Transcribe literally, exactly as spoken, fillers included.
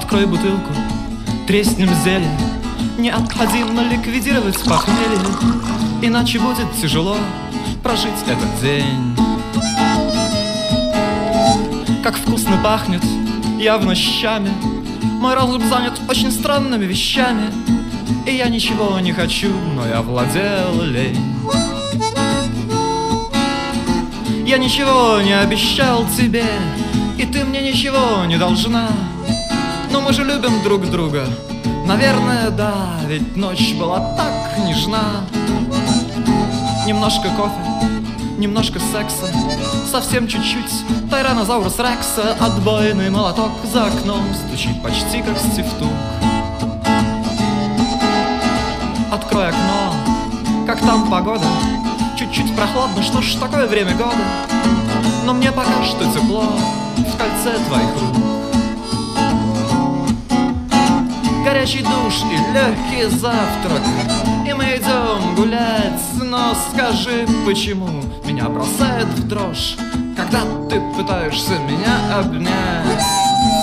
Открой бутылку, треснем зелье. Необходимо ликвидировать похмелье, иначе будет тяжело прожить этот день. Как вкусно пахнет, явно щами. Мой разум занят очень странными вещами, и я ничего не хочу, но я владел лень. Я ничего не обещал тебе, и ты мне ничего не должна. Но мы же любим друг друга, наверное, да, ведь ночь была так нежна. Немножко кофе, немножко секса, совсем чуть-чуть Тираннозаврус Рекса. Отбойный молоток за окном стучит почти как стифтук. Открой окно, как там погода? Чуть-чуть прохладно, что ж такое время года? Но мне пока что тепло в кольце твоих рук. Горячий душ и легкий завтрак, и мы идем гулять. Но скажи, почему меня бросает в дрожь, когда ты пытаешься меня обнять?